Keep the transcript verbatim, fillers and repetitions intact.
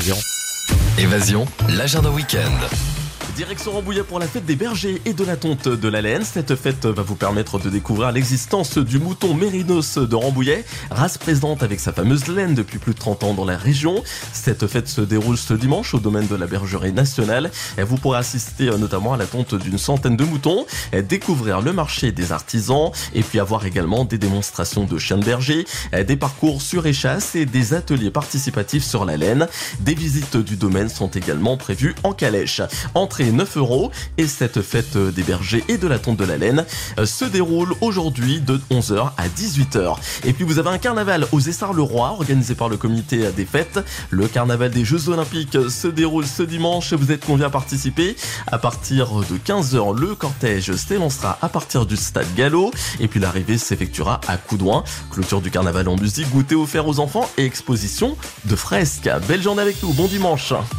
Évasion. Évasion, l'agenda week-end. Direction Rambouillet pour la fête des bergers et de la tonte de la laine. Cette fête va vous permettre de découvrir l'existence du mouton mérinos de Rambouillet, race présente avec sa fameuse laine depuis plus de trente ans dans la région. Cette fête se déroule ce dimanche au domaine de la bergerie nationale. Vous pourrez assister notamment à la tonte d'une centaine de moutons, découvrir le marché des artisans et puis avoir également des démonstrations de chiens de berger, des parcours sur échasse et des ateliers participatifs sur la laine. Des visites du domaine sont également prévues en calèche. Entrée neuf euros et cette fête des bergers et de la tonte de la laine se déroule aujourd'hui de onze heures à dix-huit heures. Et puis vous avez un carnaval aux Essarts-le-Roi organisé par le comité des fêtes. Le carnaval des Jeux Olympiques se déroule ce dimanche. Vous êtes conviés à participer. À partir de quinze heures, le cortège s'élancera à partir du stade Gallo et puis l'arrivée s'effectuera à Coudouin. Clôture du carnaval en musique, goûter offert aux enfants et exposition de fresques. Belle journée avec nous, bon dimanche.